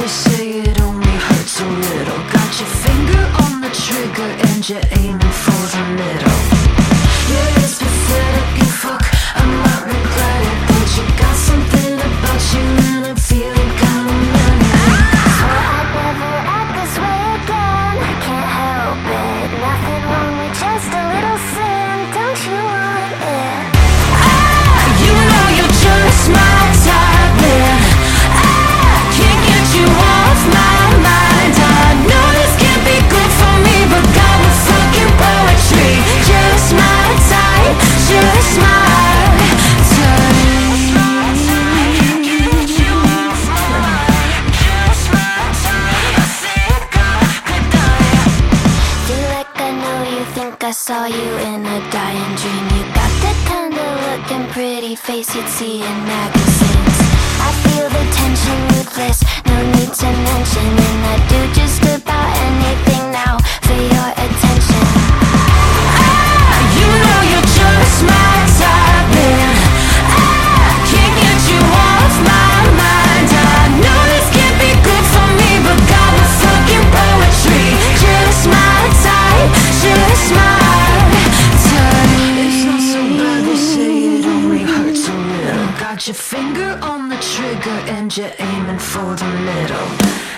they say it only hurts a little. Got your finger on the trigger and you're aiming for the middle. Yeah, it's pathetic, you fuck, I might regret it, but you got something about you and I'm feeling kinda manic. Swear I'd never act this way again. I can't help it. Nothing wrong with just a little sin. Don't you want it? You know you're just my type, man. I can't get you off my mind. I know this can't be good for me, but God, with fucking poetry. Just my type, just my type. Feel like I know you, think I saw you in a dying dream. You got that kind of looking pretty face you'd see in magazines. I feel the tension ruthless, no need to mention, and I'd do just about anything now for your attention. You know you're just my type, man. I can't get you off my mind. I know this can't be good for me, but God, with fucking poetry. Just my type, just my type. It's not so bad, they say it only hurts a little. Got your finger on the trigger and you're aiming for the middle.